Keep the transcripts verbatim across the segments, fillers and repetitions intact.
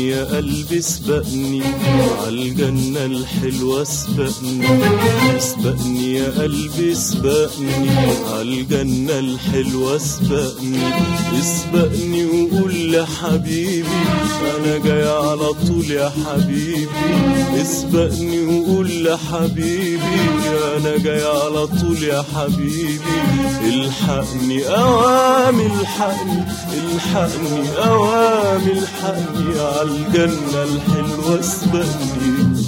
اسبقني يا قلبي اسبقني عالجنة الحلوة اسبقني، اسبقني يا قلبي اسبقني عالجنة الحلوة اسبقني، اسبقني وقول لحبيبي انا جاي على طول يا حبيبي، اسبقني وقول لحبيبي انا جاي على طول يا حبيبي، الحقني اوامي الحقني الحقني اوامي الحقني عالجنة الحلوة اسبقني.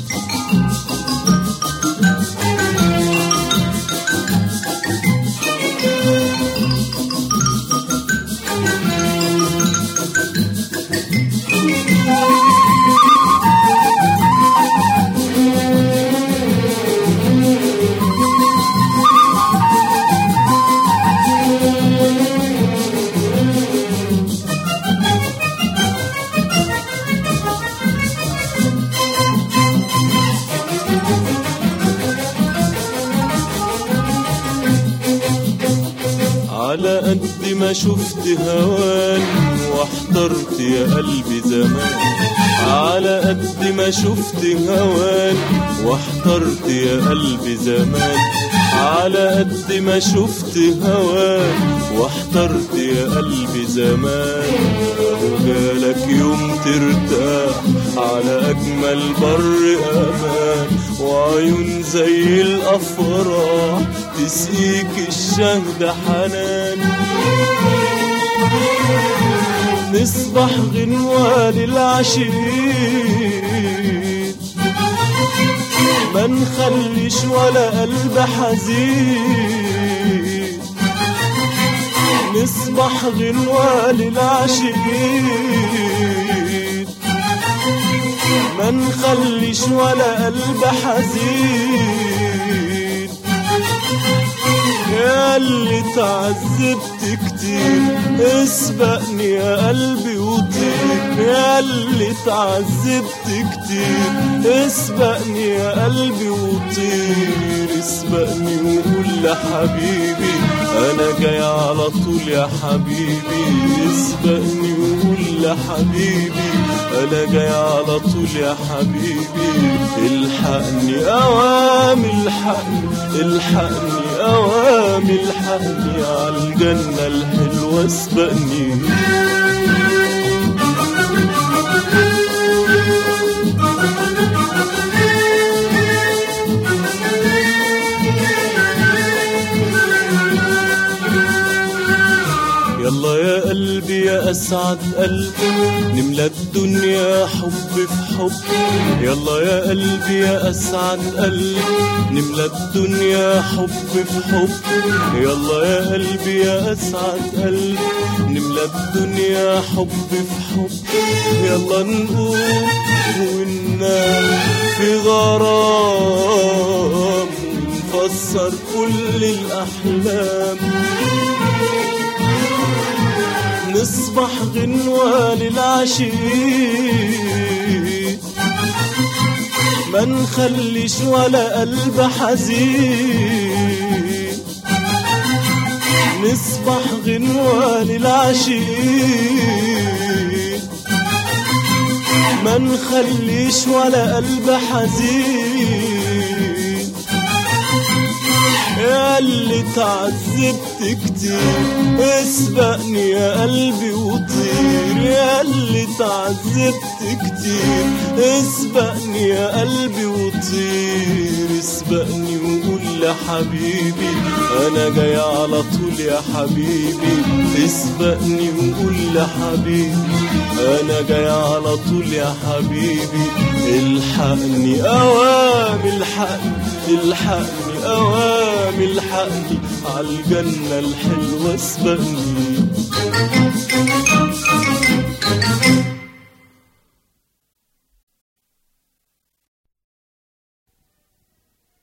على قد ما شفت هوان واحترت يا قلبي زمان، على قد ما شفت هوان واحترت يا قلبي زمان، على قد ما شفت هوان واحترت يا قلبي زمان، اهو جالك يوم ترتاح على اجمل بر امان، وعيون زي الافراح تسقيك الشهد حنان، نصبح غنوة للعشيق ما نخليش ولا قلب حزين، نصبح غنوة للعشيق ما نخليش ولا قلب حزين، يا اللي تعذبت كتير اسبقني يا قلبي وطير، يا اللي تعذبت كتير اسبقني يا قلبي وطير، اسبقني وقول لحبيبي انا جاي على طول يا حبيبي، اسبقني وقول لحبيبي انا جاي على طول يا حبيبي، الحقني اوامي الحقني الحقني اوامي الحقني عالجنة الحلوة اسبقني. يلا يا قلبي يا أسعد قلب نملى الدنيا حب في حب، يلا يا قلبي يا أسعد قلب نملى الدنيا حب في حب، يلا يا قلبي يا أسعد قلب نملى الدنيا حب في حب، يلا نقوم وننام في غرام ونفسر كل الأحلام، نصبح غنوة للعشيق ما نخليش ولا قلب حزين، نصبح غنوة للعشيق ما نخليش ولا قلب حزين، يا اللي تعذبت كتير اسبقني يا قلبي وطير، يا اللي تعذبت كتير اسبقني يا قلبي وطير، اسبقني وقول لحبيبي انا جاي على طول يا حبيبي، اسبقني وقول لحبيبي انا جاي على طول يا حبيبي، الحقني اوامي الحقني الحقني اوامي الحقني عالجنة الحلوة اسبقني.